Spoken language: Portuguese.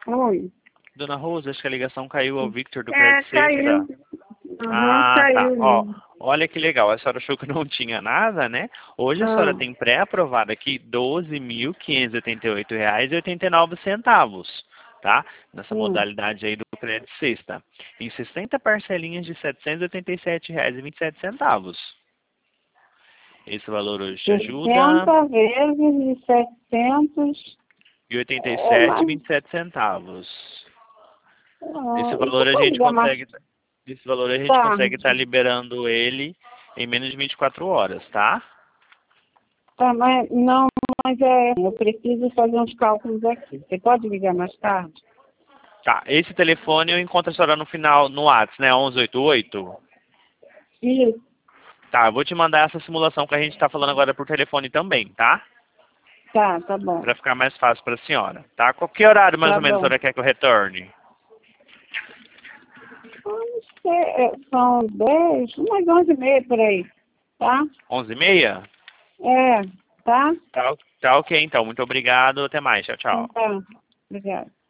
Oi. Dona Rosa, acho que a ligação caiu ao Victor do Crédito Caiu. Sexta. Caiu. Tá. Ó, olha que legal. A senhora achou que não tinha nada, né? Hoje a senhora tem pré-aprovado aqui R$ 12.588,89, tá? Nessa modalidade aí do Crédito Sexta. Em 60 parcelinhas de R$ 787,27. Esse valor hoje te ajuda. 60 vezes de 700. E 87,27. Esse valor a gente consegue. Esse valor a gente consegue estar liberando ele em menos de 24 horas, tá? Tá, mas eu preciso fazer uns cálculos aqui. Você pode ligar mais tarde? Tá, esse telefone eu encontro a senhora no final, no WhatsApp, né? 1188? Isso. Tá, eu vou te mandar essa simulação que a gente tá falando agora por telefone também, tá? Tá bom. Pra ficar mais fácil pra senhora, tá? Qual que horário mais ou menos a senhora quer que eu retorne? São 10, umas 11h30 por aí, tá? 11h30? Tá? Tá ok então. Muito obrigado. Até mais. Tchau, tchau. Então tá. Obrigada.